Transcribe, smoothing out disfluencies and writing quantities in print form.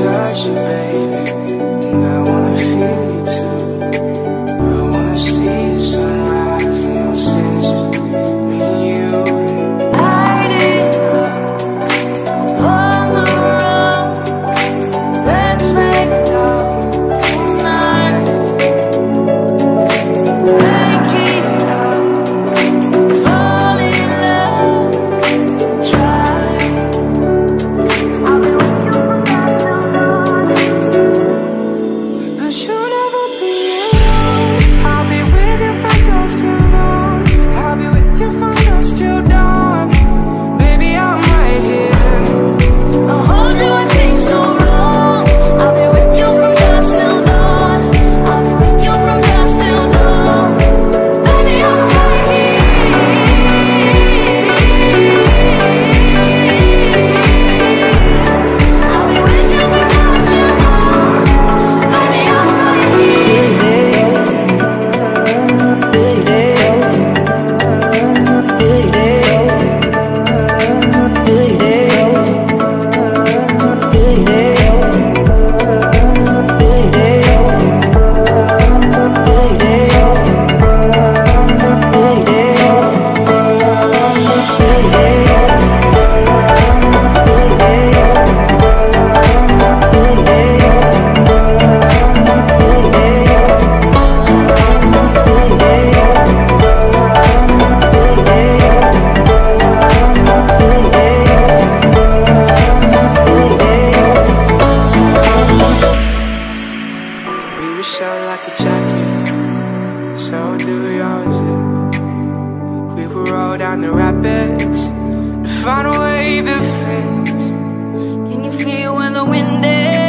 touch you, baby, and I wanna feel you too. I wanna see the sunrise in your senses, me and you. Light it up on the road. Let's make love tonight. Make it up, fall in love, try. I'll be with you from dusk till dawn. But you'll never be alone. I'll be with you from dusk till dawn. I'll be with you from dusk till dawn. Baby, I'm right here. I'll hold you when things go wrong. I'll be with you from dusk till dawn. I'll be with you from dusk till dawn. Baby, I'm right here. I'll be with you from dusk till dawn. Baby, I'm right We were shaped like a jacket, so do yours. We will roll down the rapids to find a wave that fits. Can you feel when the wind is